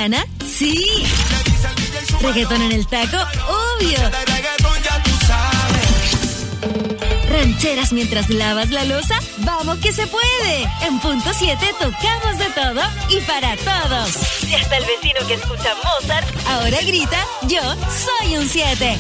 mañana? Sí. Reggaetón en el taco, obvio. Rancheras mientras lavas la loza, ¡vamos que se puede! En punto 7 tocamos de todo y para todos. Y hasta el vecino que escucha Mozart ahora grita, yo soy un 7.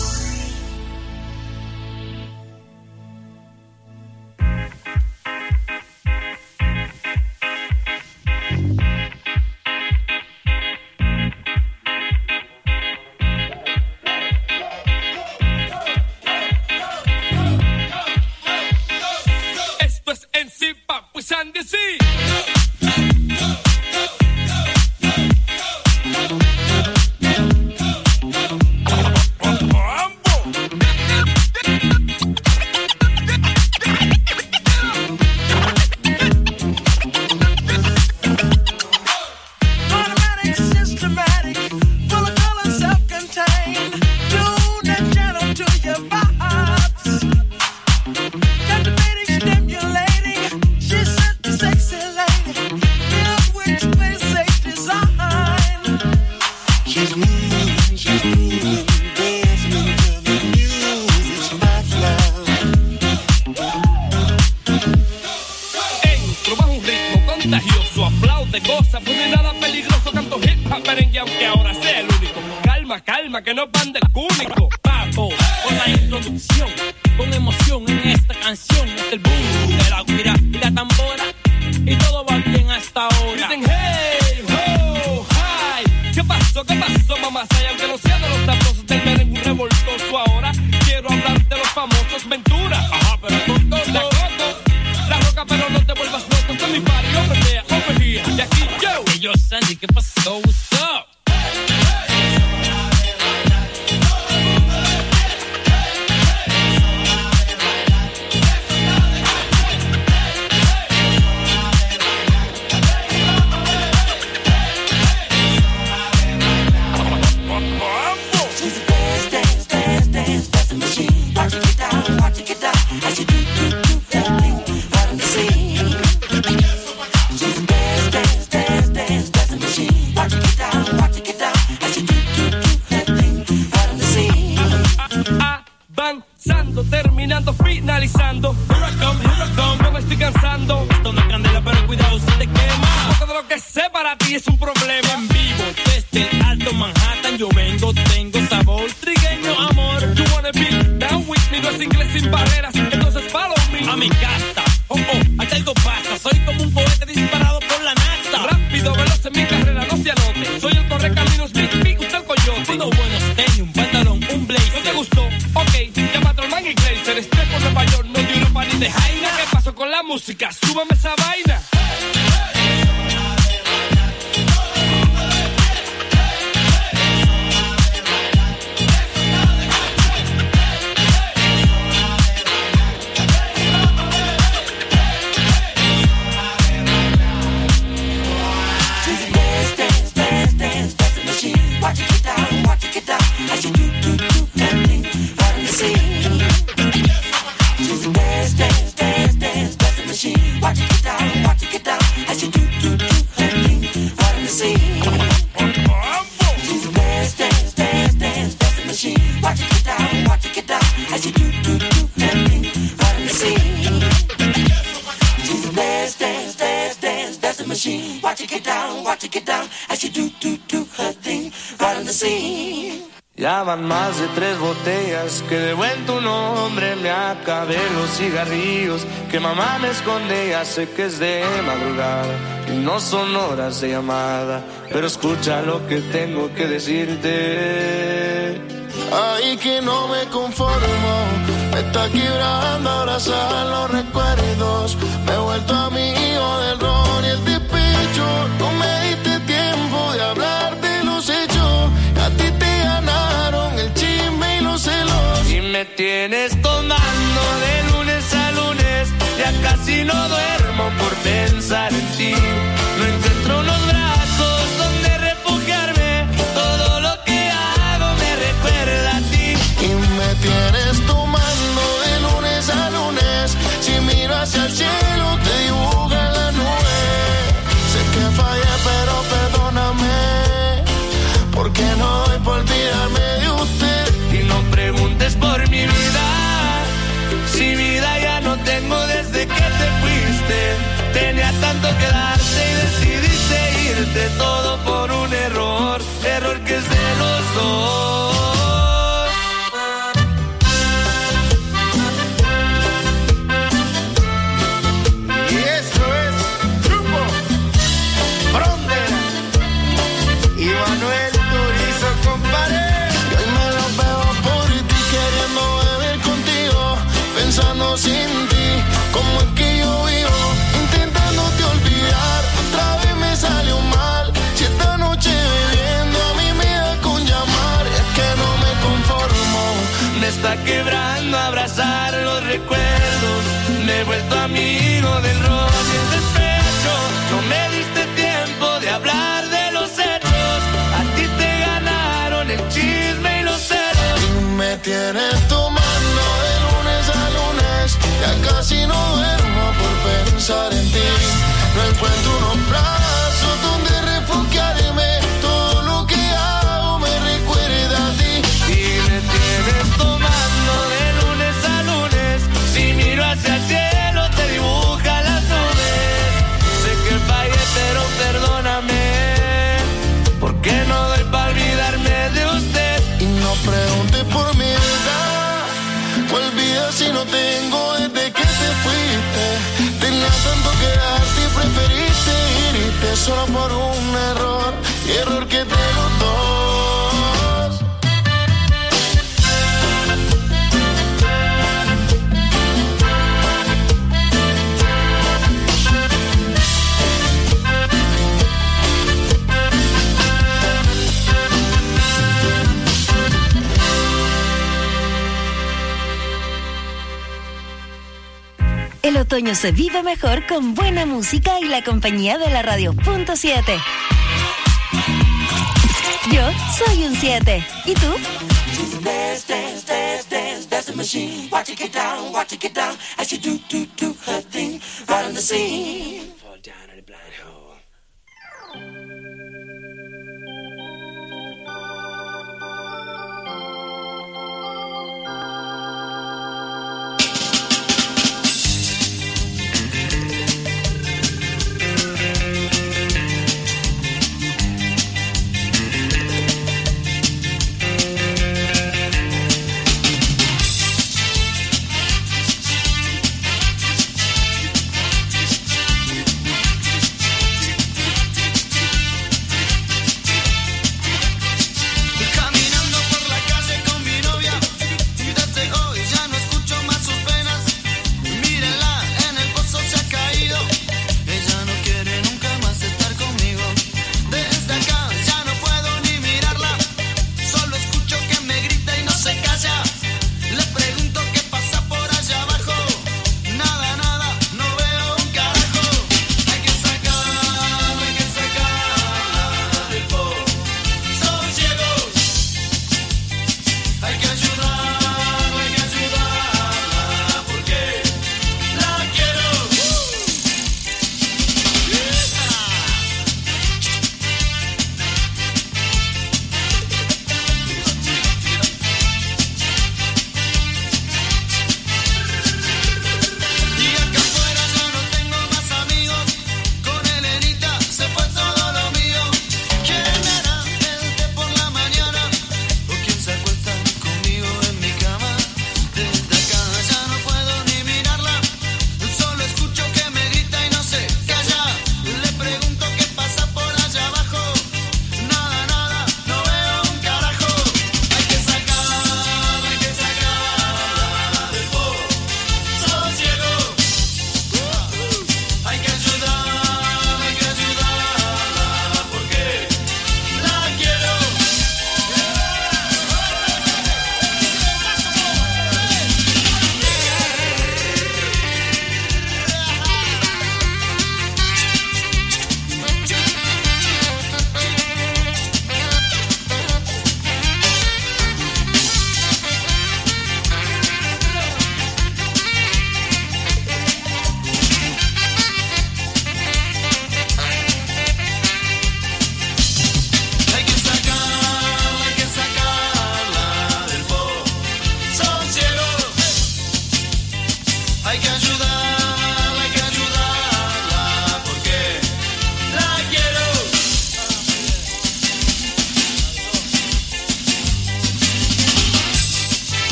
Ya van más de 3 botellas que de buen tu nombre me acabé los cigarrillos que mamá me esconde. Ya sé que es de madrugada y no son horas de llamada, pero escucha lo que tengo que decirte. Ay, que no me conformo, me está quebrando abrazar los recuerdos. Me he vuelto amigo del ron y el despecho. No me diste tiempo de hablar de los hechos. A ti te ganaron el chisme y los celos. Y me tienes tomando de lunes a lunes. Ya casi no duermo por pensar en ti. No encuentro los brazos donde refugiarme. Todo lo que hago me recuerda a ti. Y me tienes tomando de lunes a lunes. Si miro hacia el cielo te dibuja la nube. Sé que fallé pero perdóname. está quebrando abrazar los recuerdos. Me he vuelto amigo del ron y el despecho. No me diste tiempo de hablar de los hechos. A ti te ganaron el chisme y los celos. Y me tienes tomando de lunes a lunes. Ya casi no duermo por pensar en ti. No encuentro unos brazos donde refugiarme. Todo lo que hago me recuerda a ti. Y me tienes tomando de lunes a lunes. Si miro hacia el cielo te dibuja las nubes. Sé que fallé pero perdóname, porque no doy para olvidarme de usted. Y no preguntes por mi edad. Olvida si no tengo desde que te fuiste. Tenía tanto que darte y preferiste irte solo por un error. Y error que te los dos. El otoño se vive mejor con buena música y la compañía de la Radio.7. Yo soy un 7. ¿Y tú? Dance, dance, dance, dance, that's the machine. Watch it get down as you do her thing right on the scene. Fall down in a blind hole.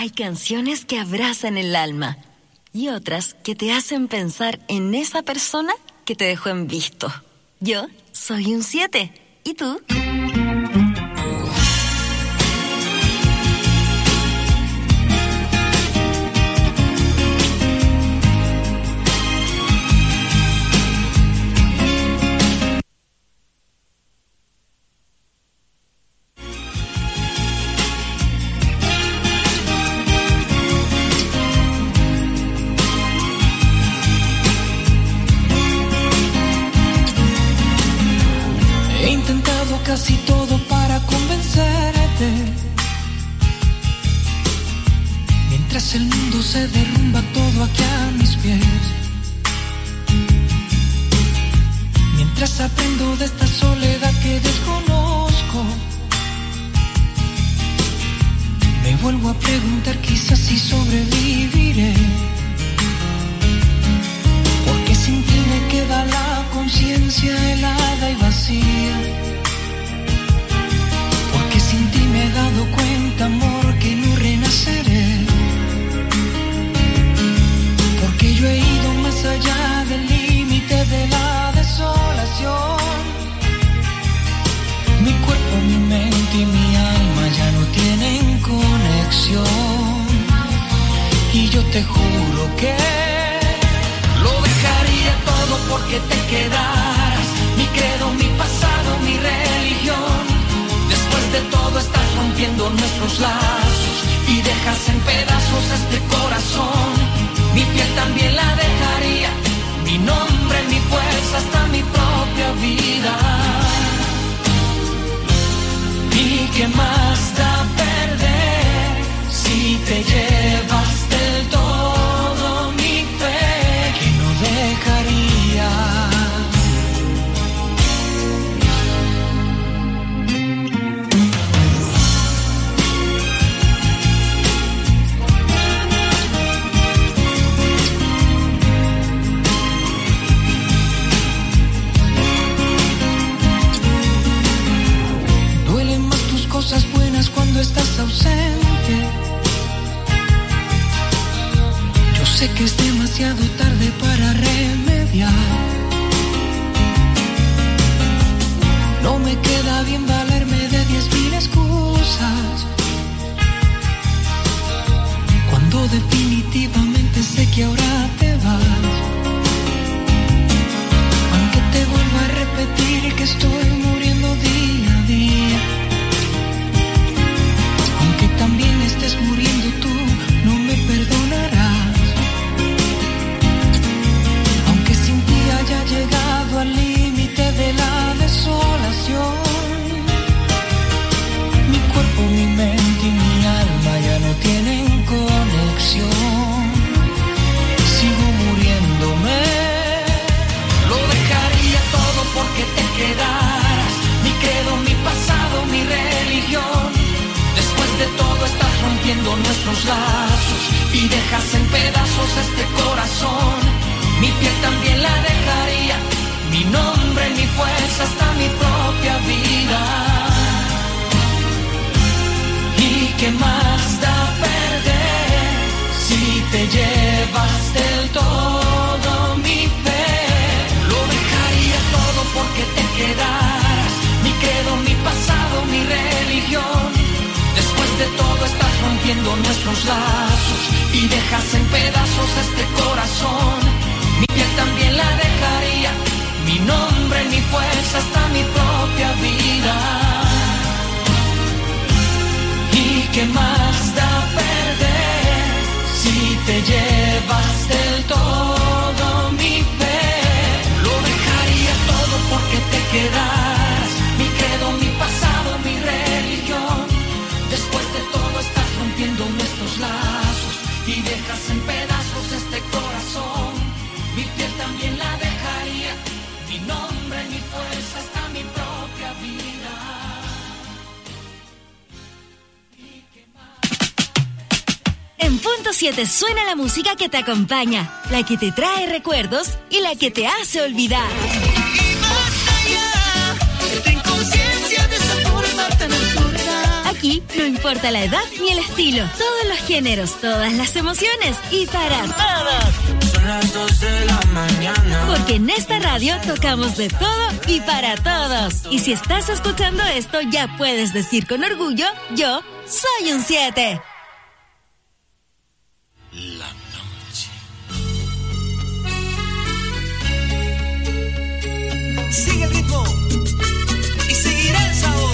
Hay canciones que abrazan el alma y otras que te hacen pensar en esa persona que te dejó en visto. Yo soy un 7. ¿Y tú? Casi todo para convencerte, mientras el mundo se derrumba todo aquí a mis pies, mientras aprendo de esta soledad que desconozco, me vuelvo a preguntar quizás si sobreviviré, porque sin ti me queda la conciencia helada y vacía. Sin ti me he dado cuenta, amor, que no renaceré. Porque yo he ido más allá del límite de la desolación. Mi cuerpo, mi mente y mi alma ya no tienen conexión. Y yo te juro que lo dejaría todo porque te quedaras. Mi credo, mi pasado, mi religión. Después de todo estás rompiendo nuestros lazos y dejas en pedazos este corazón. Mi piel también la dejaría, mi nombre, mi fuerza, hasta mi propia vida. ¿Y qué más da perder si te llevas del todo mi fe que no dejaría? Cosas buenas cuando estás ausente. Yo sé que es demasiado tarde para remediar. No me queda bien valerme de 10,000 excusas, cuando definitivamente sé que ahora te vas. Aunque te vuelva a repetir que estoy muriendo día a día, también estés muriendo tú, no me perdonarás. Aunque sin ti haya llegado al límite de la desolación, mi cuerpo, mi mente y mi alma ya no tienen conexión. Sigo muriéndome, lo dejaría todo porque te quedaras. Mi credo, mi pasado, mi religión. Después de todo estás rompiendo nuestros lazos y dejas en pedazos este corazón. Mi piel también la dejaría, mi nombre, mi fuerza, hasta mi propia vida. ¿Y qué más da perder si te llevas del todo mi fe? Lo dejaría todo porque te quedaras. Mi credo, mi pasado, mi religión. Después de todo estás rompiendo nuestros lazos y dejas en pedazos este corazón. Mi piel también la dejaría, mi nombre, mi fuerza, hasta mi propia vida. ¿Y qué más da perder si te llevas del todo mi fe? Lo dejaría todo porque te quedaras. Mi credo, mi pasado, mi religión. Después de todo estás rompiendo nuestros lazos y dejas en pedazos este corazón. Mi piel también la dejaría, mi nombre, mi fuerza, hasta mi propia vida. En punto 7 suena la música que te acompaña, la que te trae recuerdos y la que te hace olvidar. Y más allá, ten conciencia de esa forma tan absurda. Aquí no importa la edad ni el estilo, todos los géneros, todas las emociones y para todos. Son las 2 de la mañana. Porque en esta radio tocamos de todo y para todos. Y si estás escuchando esto, ya puedes decir con orgullo, yo soy un 7. La noche. Sigue el ritmo y seguirá el sabor.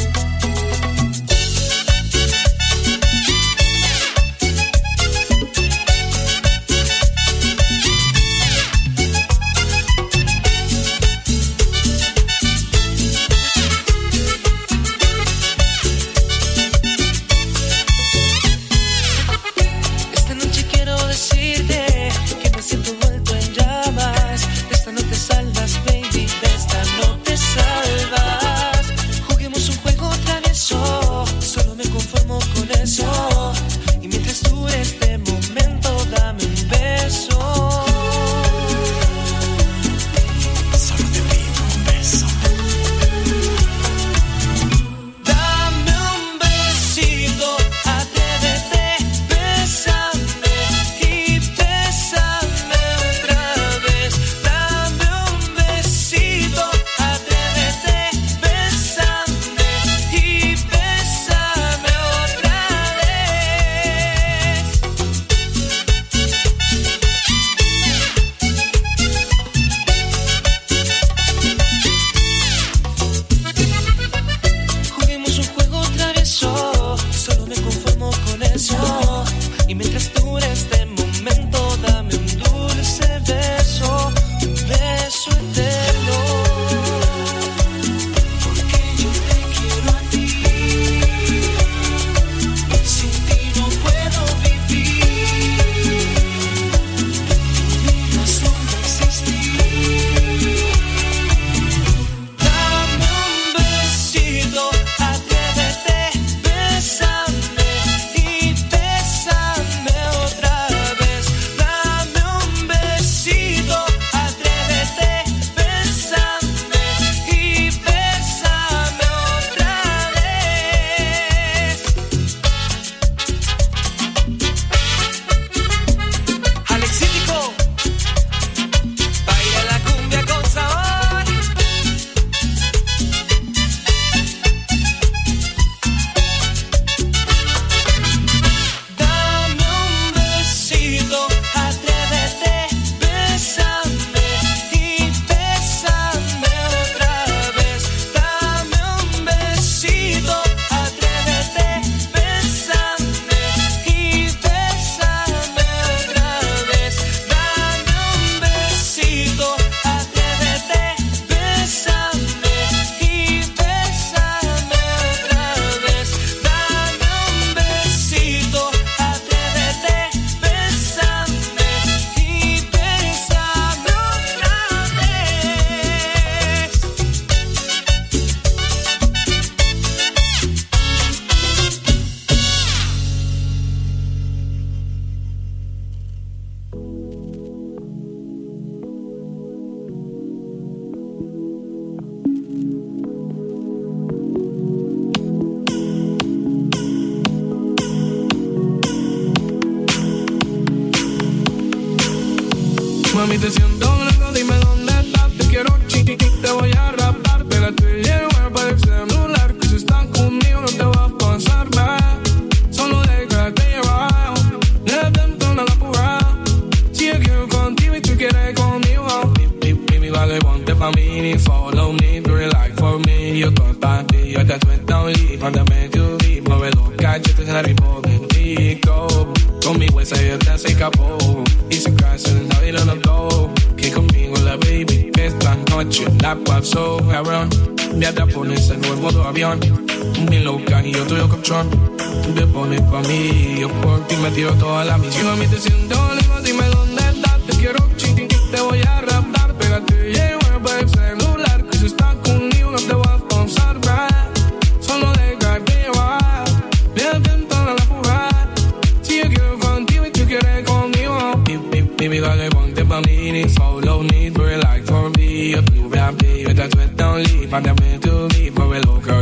Mami, te siento loco, dime dónde estás. Te quiero chiqui, te voy a rapar. Pégate bien, para el celular. Que si estás conmigo no te va a pasar nada. Solo déjate llevar. Detente a la pura. Si yo quiero contigo y tú quieres conmigo. Baby, vale, ponte pa' mí. Follow me, do it like for me. Yo todo para ti, yo te suelto un lead. Mándame tu beat, mueve los cachetes en la ritmo bien rico. Conmigo esa yo te hace capó. Y si caes en el baile no go. Que conmigo la baby. Esta noche la paso cabrón. Ya te pones en nuevo modo avión. Mi loca y yo tuyo colchón. Tú te pones pa' mí. Yo por ti me tiro toda la misión. A mí te siento lejos, dime dónde estás. Te quiero chiqui, te voy a raptar. Pégate bien, para el celular. Que si estás conmigo no te va a pasar nada. Solo déjate llevar. Bien atento a la fuga. Si yo quiero contigo y tú quieres conmigo. Baby, dale, ponte pa' mí. Follow me, do it like for me. Yo tu rap, yo te suelto un lead. Mándame tu beat, mueve lo que sea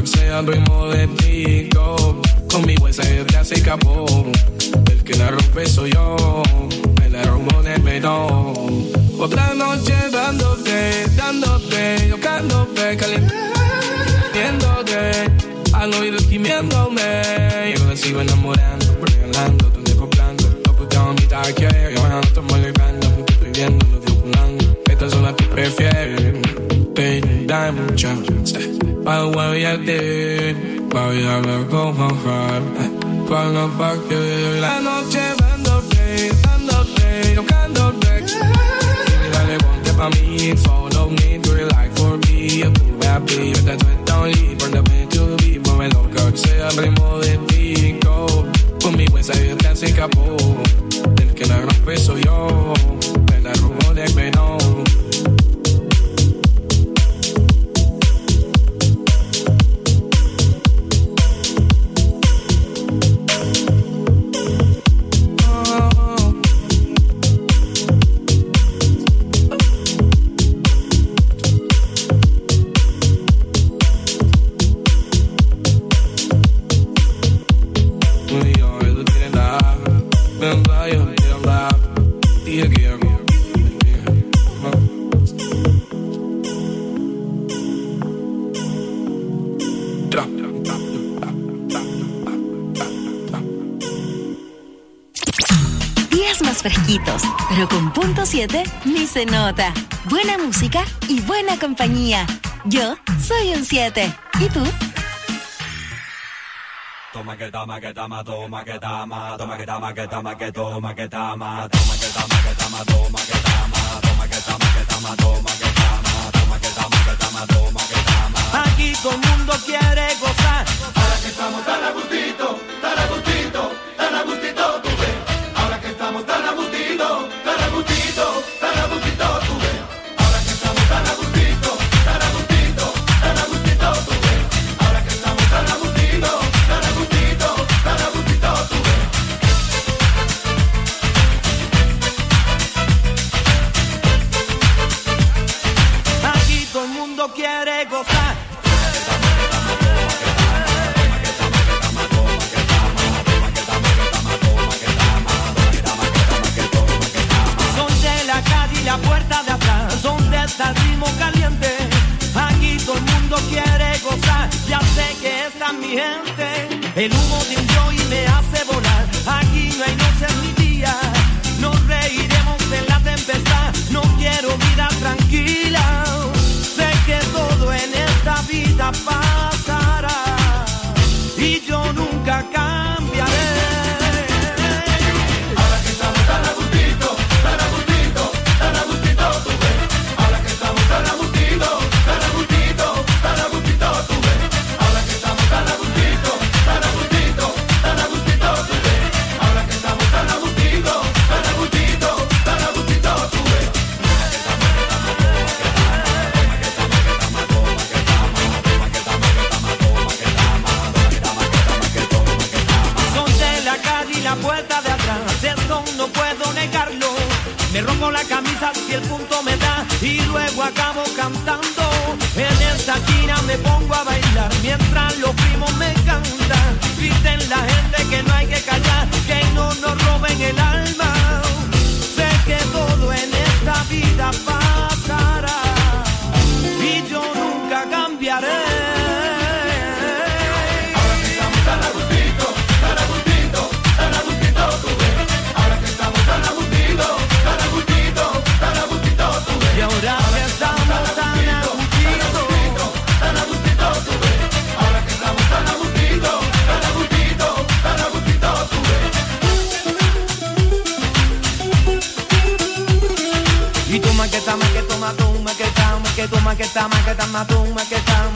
al ritmo de Tico. Conmigo ese te hace capó. El que la rompe soy yo. Me la rompo de perdón. Otra noche dándote, tocándote, calientándote, al oído gimiéndome. Yo la sigo enamorando, regalando, acoplando. Lo puteado a mitad que yo no estoy molestando. Porque estoy viendo, lo estoy oculando. Estas son las que prefieren. Baby, dame un chance. Para what I did, para ya ver cómo fue. Cuando parte la noche dándote, tocándote. Dale, ponte pa' mí, follow me, do it like for me. Yo tu happy, yo te suelto y por the way to be. Mueve loca, que sea el ritmo de Tico. Conmigo esa vida te hace capó. El que la rompe soy yo. Me la robo de perdón. Fresquitos, pero con punto 7 ni se nota. Buena música y buena compañía. Yo soy un 7. ¿Y tú? Toma que tama, que tama, toma que tama, toma que tama, que tama, que toma que tama, toma que tama, que tama, toma que tama, toma que tama, que tama, toma que tama, toma que tama, que tama, toma que tama. Aquí todo el mundo quiere gozar. Ahora que estamos tan a gustito, tan a gustito, tan a gustito, tú ves. Ahora que estamos tan a gustito, tan a gustito, tan a gustito, tú ves. Ahora que estamos tan a gustito, tan a gustito, tan a gustito, tú ves. Ahora que estamos tan a gustito, tan a gustito, tan a gustito, tú ves. Aquí todo el mundo quiere gozar. La puerta de atrás, donde está el ritmo caliente. Aquí todo el mundo quiere gozar. Ya sé que está mi gente. El humo de un joy me hace volar. Aquí no hay noches ni días. Nos reiremos en la tempestad. No quiero vida tranquila. Sé que todo en esta vida pasará. Y yo nunca cambiaré. Ahora que estamos tan a gustito, tan a gustito, tan a gustito, tú ves. Ahora que estamos tan a gustito, tan a gustito, tan a gustito, tú ves. Ahora que estamos tan a gustito, tan a gustito, tan a gustito, tú ves. Ahora que estamos tan a gustito, tan a gustito, tan a gustito, tú ves. Son de la calle y la puerta de atrás. Eso no puedo negarlo. Me rompo la camisa si el punto me da y luego acabo cantando. En esta esquina me pongo a bailar mientras los primos me cantan. Griten la gente que no hay que callar, que no nos roben el alma. Sé que todo en esta vida pasará y yo nunca cambiaré. Ahora que estamos tan a gustito, tan a gustito, tan a gustito, tú ves. Ahora que estamos tan a gustito, tan a gustito, tan a gustito, tú ves. Y ahora que estamos tan a gustito, tan a gustito, tú ves. Ahora que estamos tan a gustito, tan a gustito, tan a gustito, tú ves. y toma que toma, que toma, toma, que toma, que toma, que toma, que toma, toma, que toma.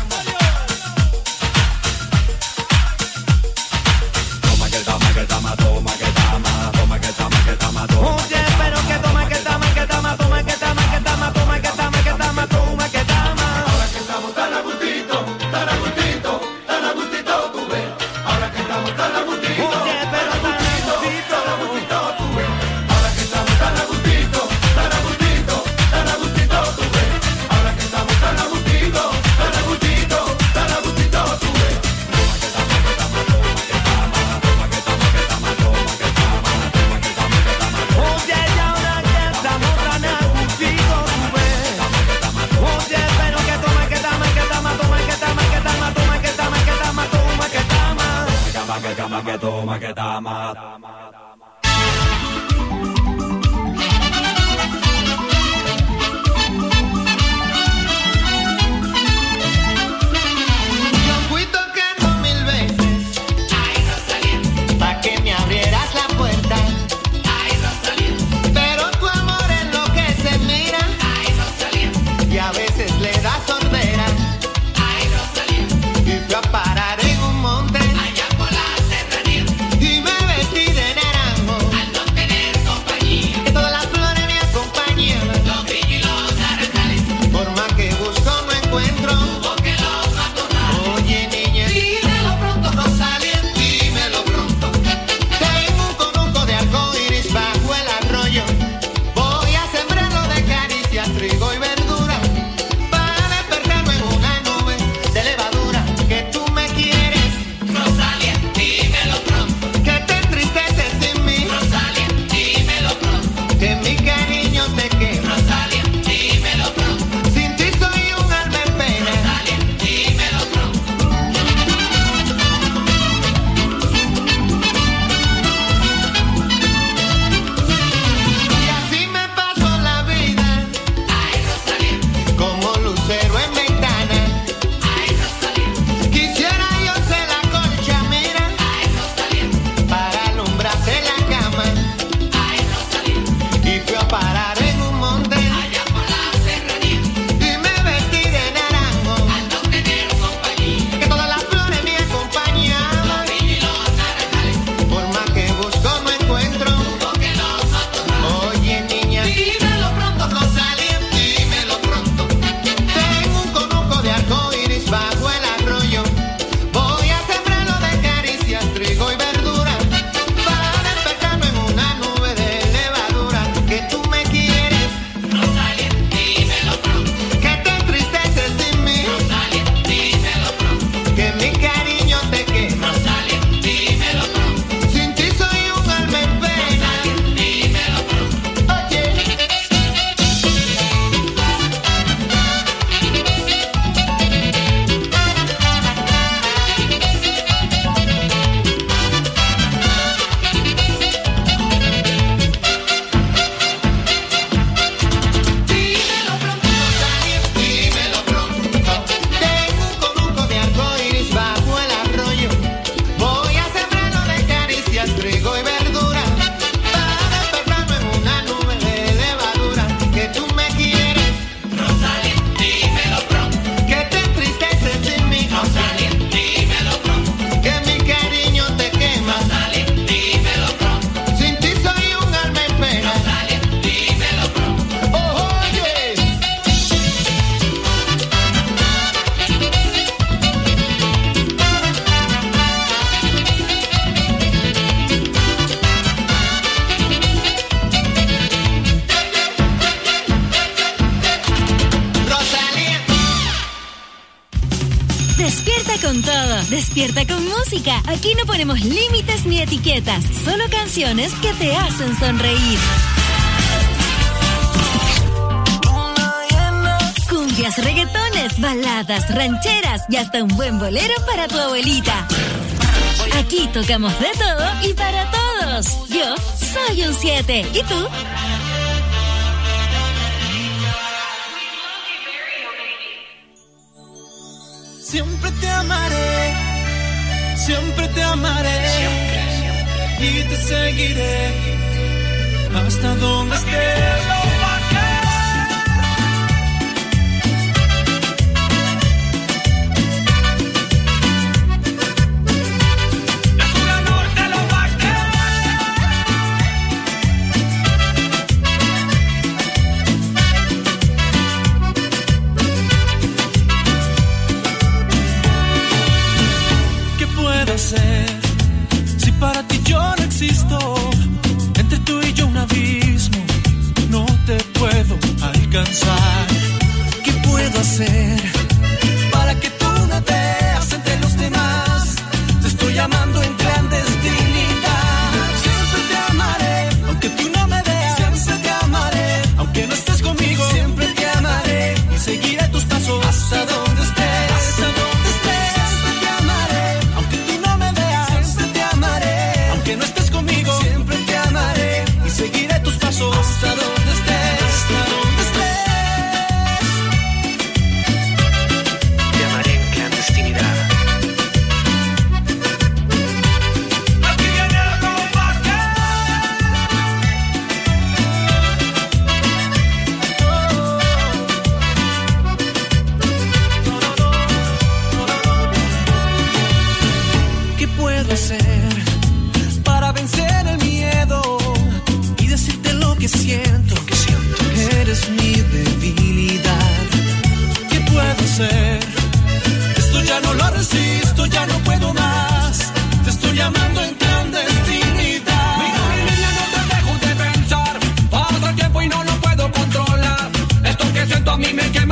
Toma que tama, que tama, toma que tama, toma que tama, que tama, toma. Oye, pero que toma, que toma, que toma, toma, que toma, que toma, toma, que toma, que toma, toma, que toma. Ahora que estamos tan a gustito, tan a gustito, tan a gustito, tú ves. Ahora que estamos tan a gustito, Oye, pero tan a gustito, tan a gustito, tú ves. Ahora que estamos tan a gustito, tan a gustito, tan a gustito, tú ves. Ahora que estamos tan a gustito, tan a gustito, tan a gustito, tú ves. toma que tama. Despierta con música. Aquí no ponemos límites ni etiquetas, solo canciones que te hacen sonreír. Cumbias, reggaetones, baladas, rancheras y hasta un buen bolero para tu abuelita. Aquí tocamos de todo y para todos. Yo soy un 7. ¿Y tú? Siempre te amaré, siempre te amaré, siempre. Y te seguiré hasta donde estés. Si para ti yo no existo, entre tú y yo un abismo, no te puedo alcanzar. ¿Qué puedo hacer para que tú no veas entre los demás? Te estoy amando en clandestinidad. Siempre te amaré, aunque tú no me veas. Siempre te amaré, aunque no estés conmigo. Siempre te amaré y seguiré tus pasos hasta donde estés. Hasta donde estés. Siempre te amaré, aunque tú no me veas. Siempre te amaré.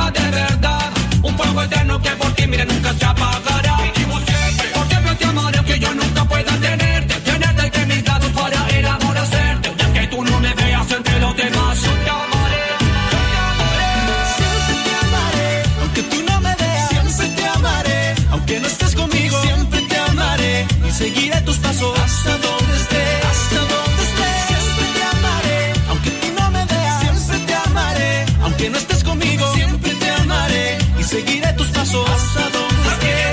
ama de verdad. Un fuego eterno que por ti, mira, nunca se apagará. Y por siempre te amaré, que yo nunca pueda tenerte. Tenerte entre mis brazos para enamorarte. Ya que tú no me veas entre los demás, yo te amaré, yo te amaré. Siempre te amaré, aunque tú no me veas. Siempre te amaré, aunque no estés conmigo. Siempre te amaré y seguiré tus pasos hasta donde estés. Hasta donde estés. Siempre te amaré, aunque tú no me veas. Siempre te amaré, aunque no estés conmigo. Siempre te amaré y seguiré tus pasos hasta donde estés.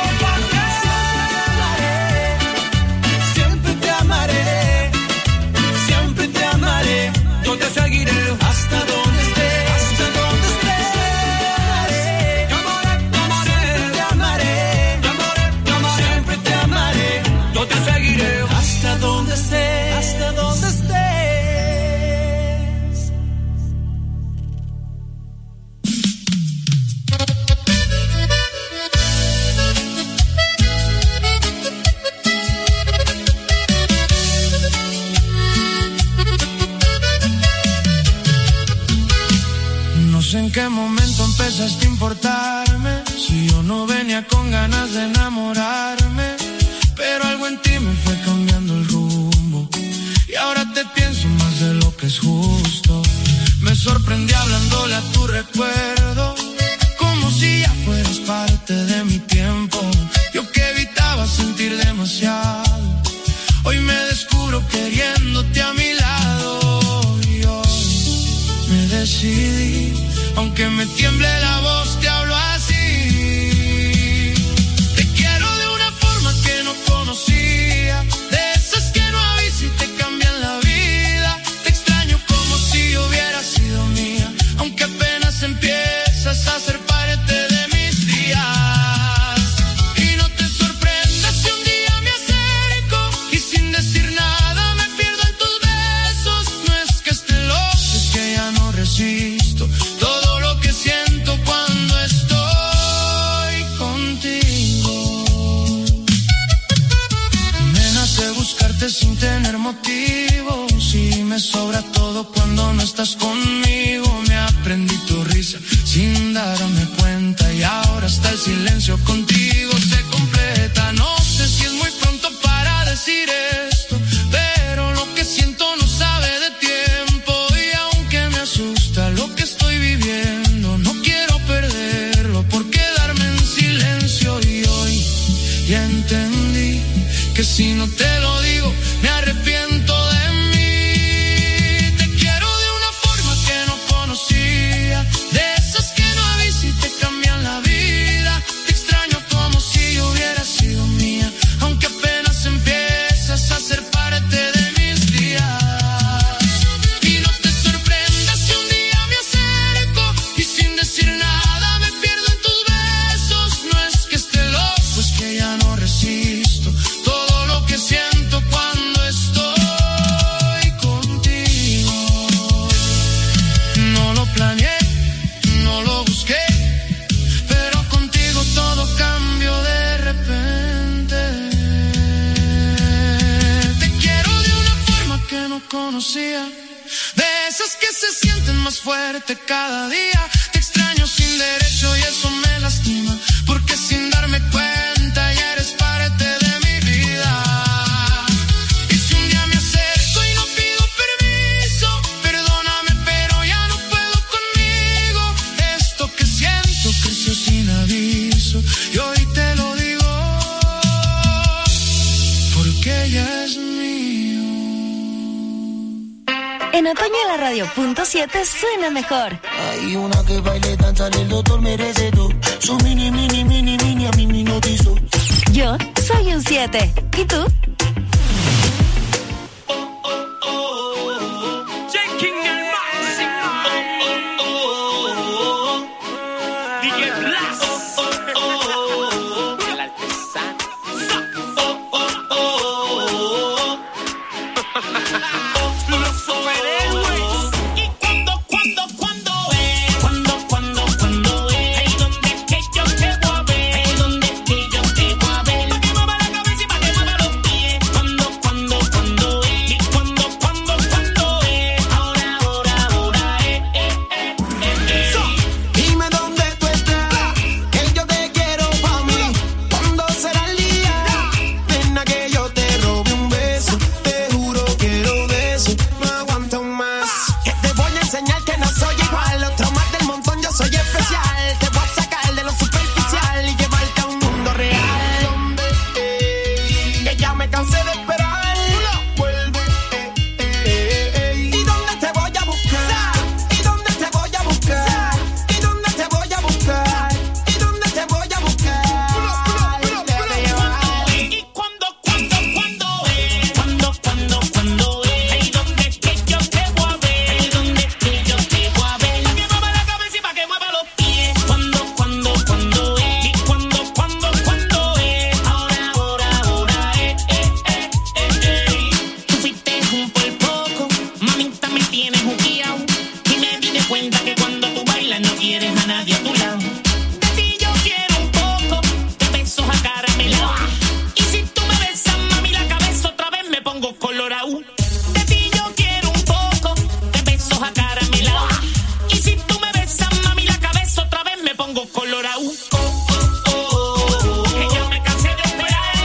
Siempre te amaré, siempre te amaré. Yo te seguiré hasta donde estés, hasta donde estés. te amaré, te amaré, Te amaré, te amaré, te amaré. siempre te amaré. Yo te seguiré Hasta donde estés, hasta donde estés. No sé en qué momento empezaste a importarme, si yo no venía con ganas de enamorarme, pero algo en ti me fue cambiando el rumbo y ahora te pienso más de lo que es justo. Me sorprendí hablándole a tu recuerdo, como si ya fueras parte de mi tiempo. Yo que evitaba sentir demasiado, hoy me descubro queriéndote a mi lado. Y hoy me decidí, aunque me tiemble la voz, te hablo así. Te quiero de una forma que no conocía, de esas que no avisas y te cambian la vida. Te extraño como si yo hubiera sido mía, aunque apenas empiezas a ser parte de mis días. Y no te sorprendas si un día me acerco y sin decir nada me pierdo en tus besos. No es que esté loco, es que ya no resisto todo lo que siento cuando estoy contigo. Me nace buscarte sin tener motivos y me sobra todo cuando no estás conmigo. Me aprendí tu risa sin darme cuenta y ahora hasta el silencio contigo se completa. No sé si es muy pronto para decir esto, pero lo que siento no sabe de tiempo y aunque me asusta lo que estoy viviendo, no quiero perderlo por quedarme en silencio. Y hoy ya entendí que si no te lo digo me arrepiento de mí. Te quiero de una forma que no conocía, de esas que no avisas y te cambian la vida. Te extraño como si yo hubiera sido mía, aunque apenas empiezas a ser parte de mis días. Y no te sorprendas si un día me acerco y sin decir nada me pierdo en tus besos. No es que esté loco, es que ya no resisto todo lo que siento cuando estoy contigo. No lo planeé, no lo busqué, pero contigo todo cambió de repente. Te quiero de una forma que no conocía, de esas que se sienten más fuerte cada día. Te extraño sin derecho y eso me lastima, porque sin darme cuenta ya eres parte de mi vida. Y si un día me acerco y no pido permiso, perdóname pero ya no puedo conmigo. Esto que siento creció sin aviso y hoy te lo digo porque ya es mío. En otoño la radio .7 suena mejor. Hay una que baile, danza, el doctor merece todo. Su mini, mini, mini, mini, a mí me hipnotizó. Yo soy un 7. ¿Y tú? Ahí donde que yo te voy a ver. Pa' que mueva la cabeza y pa' que mueva los pies. especial. Te voy a sacar de lo superficial y llevarte a un mundo real. Donde que ya me cansé de esperar. Vuelve. ¿Y dónde te voy a buscar? ¿Y dónde te voy a buscar? ¿Y dónde te voy a buscar? ¿Y dónde te voy a buscar? ¿Y cuándo es? ¿Cuándo es? Ahí donde es que yo te voy a ver. Ahí donde es que yo te voy a ver. Pa' que mueva la cabeza y pa' que mueva los pies. ¿Cuándo es? ¿Y cuándo es? Ahora Tú fuiste un por poco, mamita me tienes juqueado. Y me di de cuenta que cuando tú bailas no quieres a nadie a tu lado. De ti yo quiero un poco, de besos acaramelados. Y si tú me besas, mami, la cabeza otra vez me pongo colorado. De ti yo quiero un poco, de besos acaramelados. Y si tú me besas, mami, la cabeza otra vez me pongo colorado. Que ya me cansé de esperar.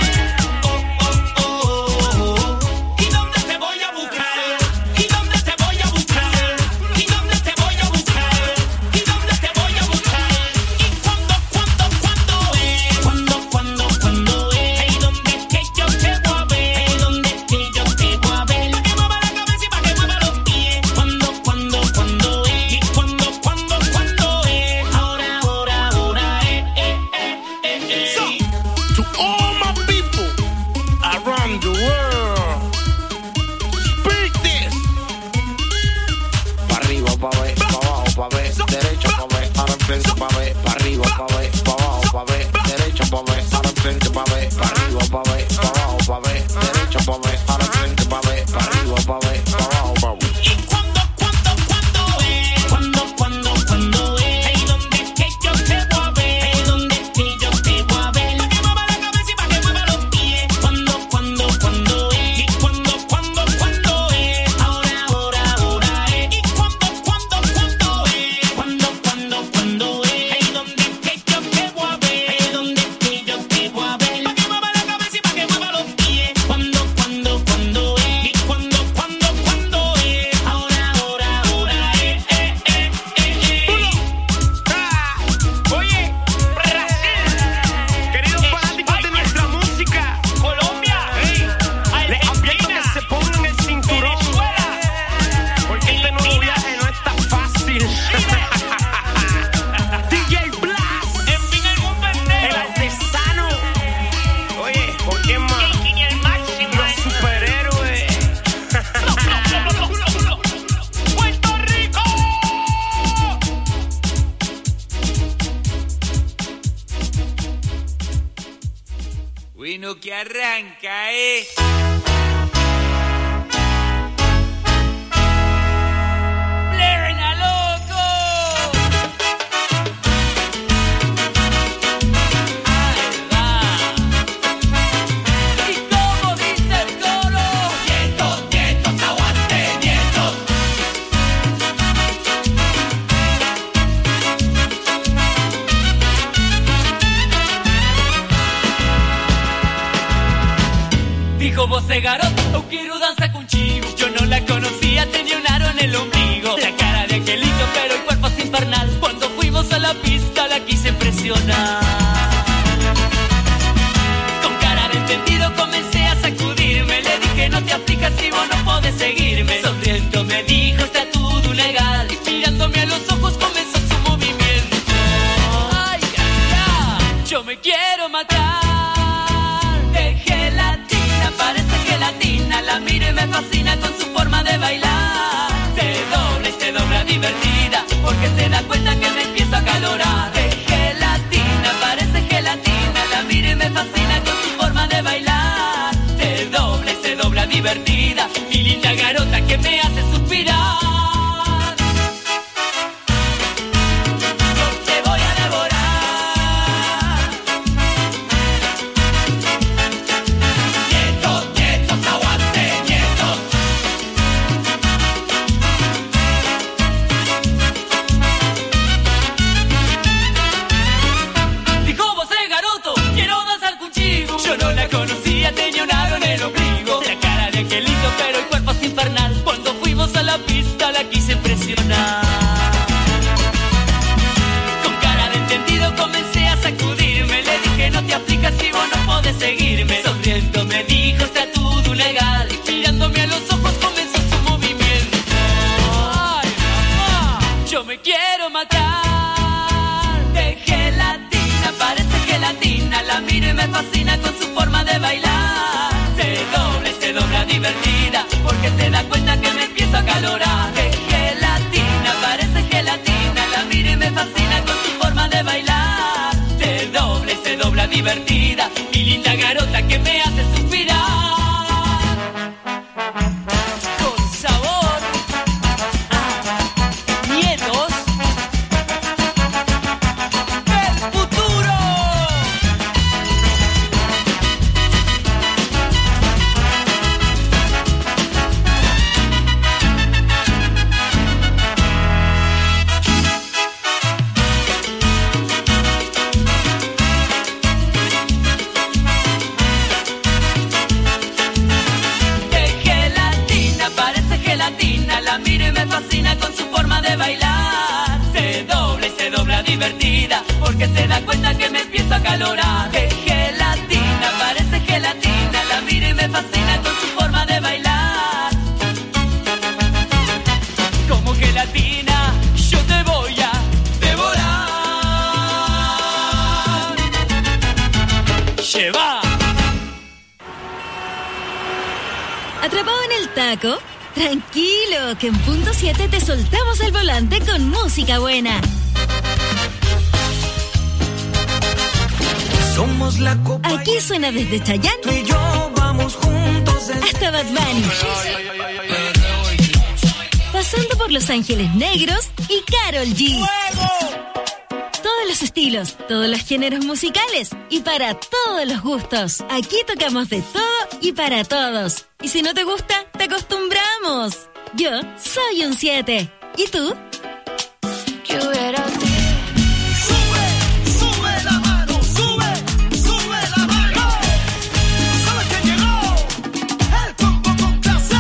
¿Y dónde te voy a buscar? ¿Y dónde te voy a buscar? ¿Y dónde te voy a buscar? ¿Y dónde te voy a buscar? ¿Y cuándo es? ¿Cuándo es? Ahí donde es que yo te voy a ver. Ahí donde es que yo te voy a ver. Pa' que mueva la cabeza y pa' que mueva los pies. ¿Cuándo es? ¿Y cuándo es? Ahora To all my people around the world, speak this. Pa' arriba, pa' ver, pa' abajo, pa' ver, derecho, pa' ver, ahora enfrente, pa' ver, pa' arriba, pa' ver, pa' abajo, pa' ver, derecho, pa' ver, ahora enfrente, pa' ver, pa' arriba, pa' ver, pa' abajo, pa' ver, derecho, pa' ver, ahora enfrente, pa' ver, pa' arriba, pa' ver, pa' abajo, pa' ver. ¿Y cuándo es? ¿Cuándo es? Ahí donde es que yo te voy a ver. Ahí donde es que yo te voy a ver. Pa' que mueva la cabeza y pa' que mueva los pies. ¿Cuándo es? ¿Y cuándo es? Ahora es. ¿Y cuándo es? ¿Cuándo es? Ahí donde es que yo te voy a ver. Ahí donde es que yo te voy a ver. Pa' que mueva la cabeza y pa' que mueva los pies. ¿Cuándo es? ¿Y cuándo es? Ahora es. Oye, Brasil, queridos fanáticos de nuestra música, Colombia, les advierto que se pongan el cinturón, porque este nuevo viaje no está fácil. DJ Blast, en fin el mundo el entero. artesano. Oye, ¿por qué más? King el máximo. Los superhéroes. Puerto Rico. Bueno, que arranca, ¡Plena, loco! Ahí va. ¿Y cómo dice el coro? Nietos, aguante, nietos. Dijo voce garoto, eu quiero danza con chivo. Yo no la conocía, tenía un aro en el ombligo. La cara de angelito, pero el cuerpo es infernal. Cuando fuimos a la pista la quise impresionar. Con cara de entendido comencé a sacudirme. Le dije no te aflijas si vos no podés seguirme. Sonriendo me dijo está todo legal. Y mirándome a los ojos comenzó su movimiento. Ay, ay, ay, yo me quiero matar. De gelatina, parece gelatina. La miro y me fascina con su forma de bailar. Se dobla y se dobla divertida, porque se da cuenta que me empiezo a calorar. De gelatina, parece gelatina. La miro y me fascina con su forma de bailar. Se dobla y se dobla divertida. Mi linda garota que me hace suspirar. Yo te voy a devorar. Nietos, aguante, nietos. Dijo vos garoto, quiero danzar contigo. Yo no la conocía, tenía un aro en el ombligo. La cara de angelito, pero el cuerpo es infernal. me fascina con su forma de bailar. Se dobla divertida, porque se da cuenta que me empiezo a calorar. Es gelatina, parece gelatina, la miro y me fascina con su forma de bailar. Se dobla divertida, mi linda garota que me hace suspirar. Con sabor a nietos del futuro. La miro y me fascina con su forma de bailar. Se dobla divertida, porque se da cuenta que me empiezo a calorar. Es gelatina, parece gelatina, la miro y me fascina con su forma de bailar. Como gelatina, yo te voy a devorar. Lleva. ¿Atrapado en el taco? Tranquilo, que en punto 7 te soltamos el volante con música buena. Somos la copa. Aquí suena desde Chayanne. Tú y yo vamos juntos hasta Bad Bunny. Pasando por Los Ángeles Negros y Karol G. Todos los estilos, todos los géneros musicales y para todos los gustos. Aquí tocamos de todo y para todos. Y si no te gusta, te acostumbramos. Yo soy un 7. ¿Y tú? Sube la mano, sube la mano. ¿Sabes quién llegó? El combo con clase.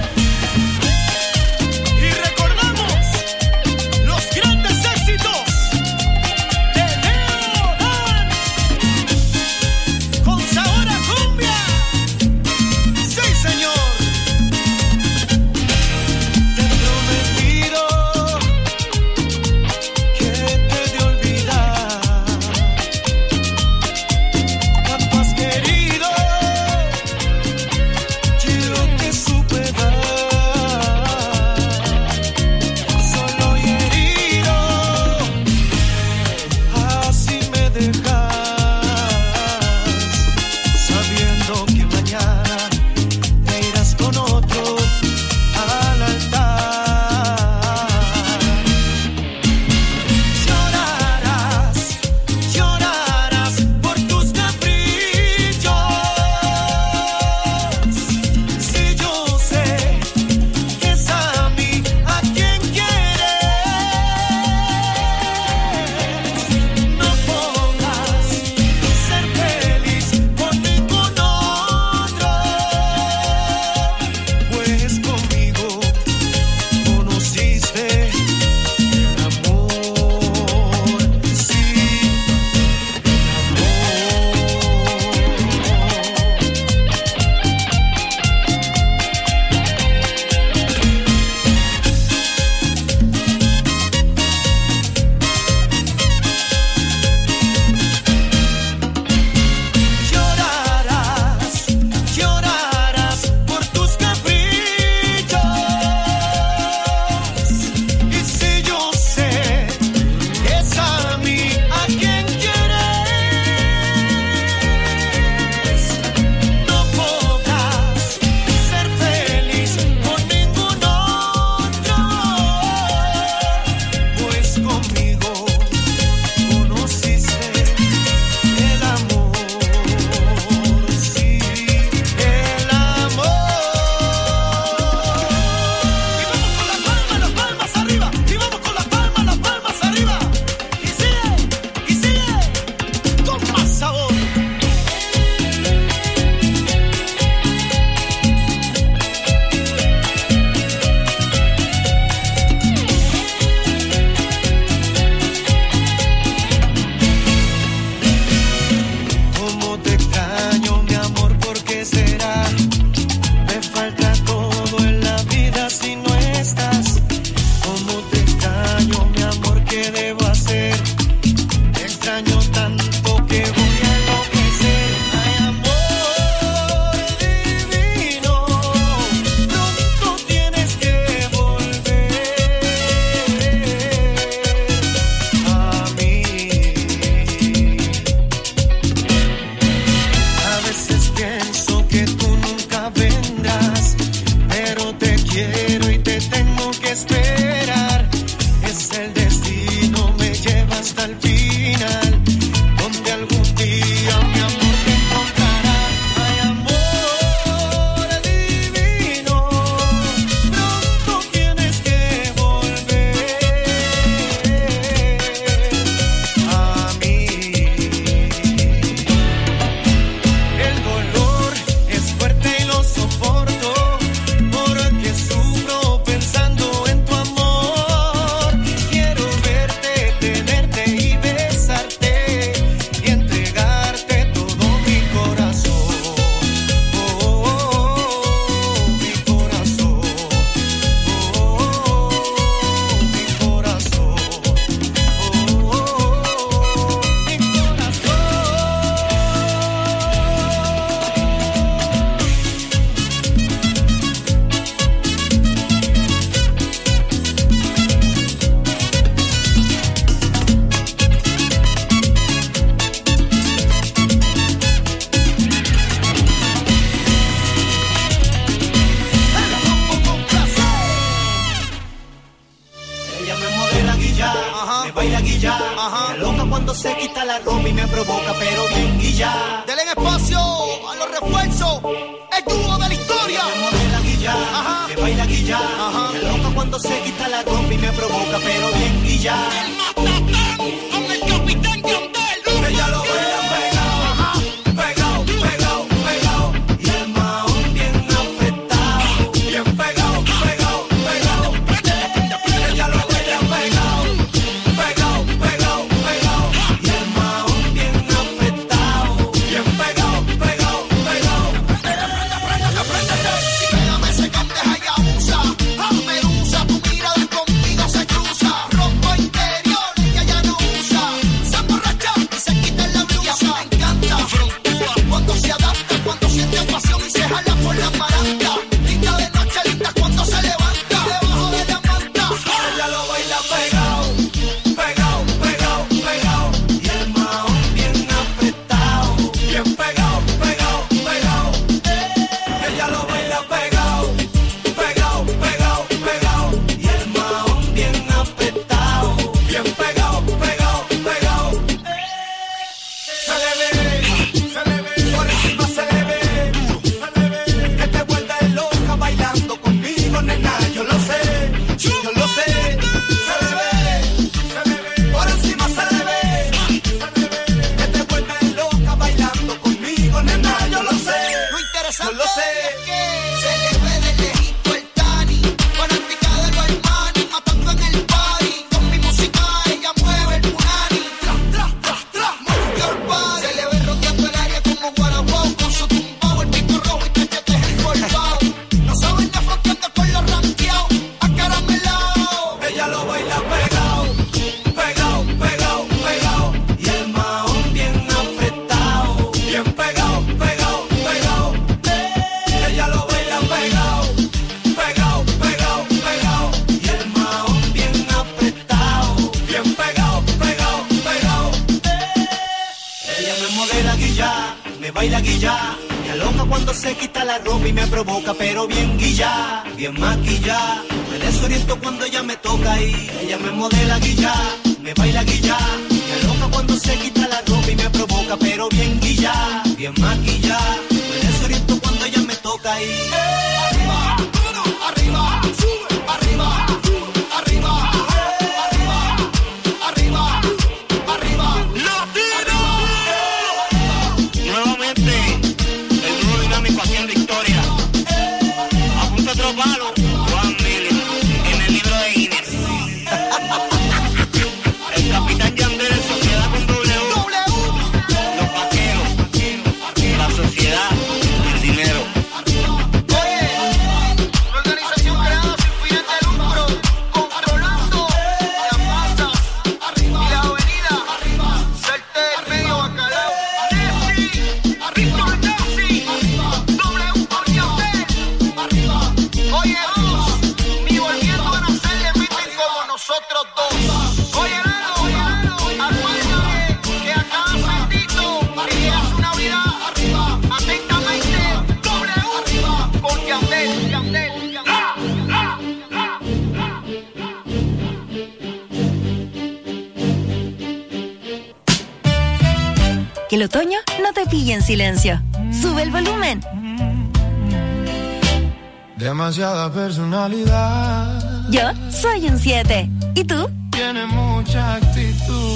Y recordamos los grandes éxitos de Leo Dan. Con sabor a cumbia. Sí, señor. Te he prometido guilla. Me loca cuando se quita la ropa y me provoca, pero bien guilla. Denle espacio a los refuerzos, el dúo de la historia. Me modela guilla, me baila guilla. Me loca cuando se quita la ropa y me provoca, pero bien guilla. El Matatán con el Capitán Yandel. Ella lo baila pegado, pegado, pegado. Y el maón bien apretado, bien pegado, pegado, pegado. Ella lo baila pegado, pegado, pegado, pegado. Y el maón bien apretado, bien pegado, pegado, pegado. Pégame ese canteja y abusa. Medusa, tu mirada conmigo se cruza. Rompo interior, ella ya no usa. Se emborracha y se quita la blusa. Y a mí me encanta cuando se adapta, cuando siente pasión y se jala por la maranta. Linda de noche, linda cuando se levanta. Debajo de la manta. Ella lo baila pegado, pegado, pegado, pegado. Y el maón bien apretado, bien pegado, pegado, pegado. Ella lo baila pegado, pegado, pegado, pegado. Y el maón bien apretado, bien pegado, pegado, pegado. Se le ve, por encima se le ve, que te vuelves loca bailando conmigo, nena, yo lo sé, yo lo sé. Se le ve, por encima se le ve, que te vuelves loca bailando conmigo, nena, yo lo sé, Lo interesante yo lo sé. es que se le ve de lejito el Tani, fanática de los hermanos, matando en el party. Con mi música ella mueve el punani. Tras, tras, tras, tras, move your body. Se le ve rodeando el área como Guaraguao, con su tumbao, el pico rojo y cachetes encorvados. No saben la fronteando con los ranqueados, acaramelados. Ella lo baila pegado, pegado, pegado, pegado. Y el maón bien apretado, bien pegado, pegado, pegado. Ella lo baila pegado, pegado, pegado, pegado. Y el maón bien apretado, bien pegado, pegado, pegado. Ella me modela guilla, me baila guilla. Me aloca cuando se quita la ropa y me provoca, pero bien guilla, bien maquilla. Me desoriento cuando ella me toca y ella me modela guilla, me baila guilla. Me aloca cuando se quita la ropa y me provoca, pero bien guilla, bien maquilla. Me desoriento cuando ella me toca y Arriba, arriba, sube, arriba, arriba, arriba, arriba, arriba. Nuevamente, el dúo dinámico haciendo historia. A punto de otro palo, Juan Mili, en el libro de Guinness. El Capitán Yandel en sociedad con W. Los vaqueros, la sociedad y el dinero. Una organización creada sin fines de lucro, controlando las masas, arriba y la avenida, arriba, Salte del medio, Bacalao, Nessi, arriba, Nessi, arriba, W por Yandel, arriba, oye dos, ni volviendo a nacer le meten como nosotros dos. Oye Lalo, acuérdate que a cada sentito le das una vida, arriba, atentamente, W, arriba, con Yandel, Yandel, Que el otoño no te pille en silencio. Sube el volumen. Demasiada personalidad. Yo soy un 7. ¿Y tú? Tiene mucha actitud.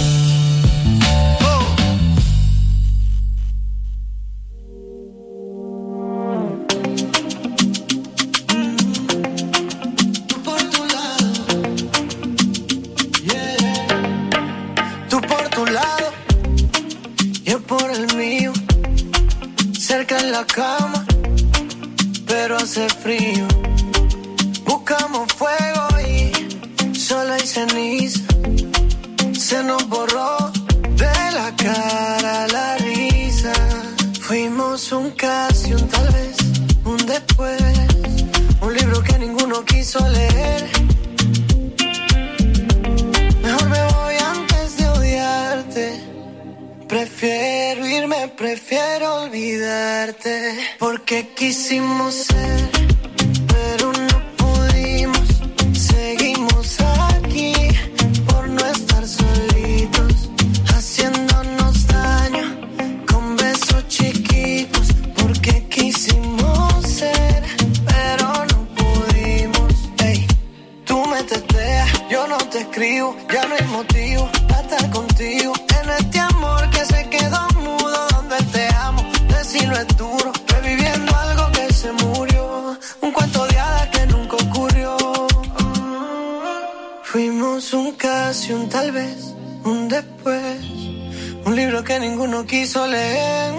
Tú por tu lado, yo por el mío. Cerca en la cama, pero hace frío. Buscamos fuego y solo hay ceniza. Se nos borró de la cara la risa. Fuimos un casi, un tal vez, un después. Un libro que ninguno quiso leer. Mejor me voy antes de odiarte. Prefiero irme, prefiero olvidarte. Porque quisimos ser, pero no pudimos. Seguimos aquí por no estar solos. después, un libro que ninguno quiso leer.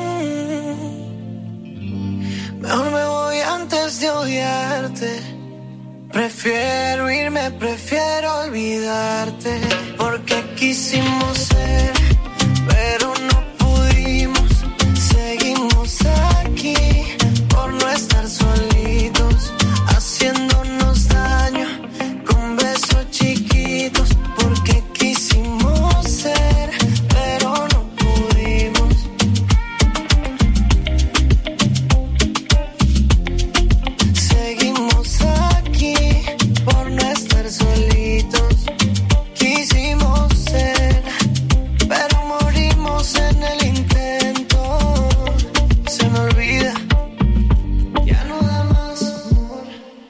Mejor me voy antes de odiarte. Prefiero irme, prefiero olvidarte. Porque quisimos ser, pero no pudimos. Seguimos aquí por no estar solitos, haciéndonos daño con besos chiquitos. Porque quisimos ser, pero no pudimos. Seguimos aquí por no estar solitos. Quisimos ser, pero morimos en el intento. Se me olvida, ya no da más amor.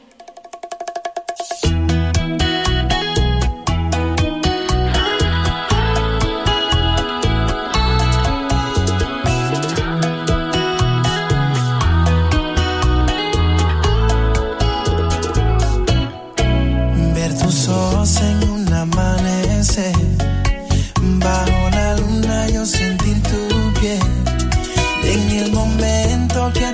Ver tus ojos en un amanecer, bajo la luna yo sentir tu piel, en el momento que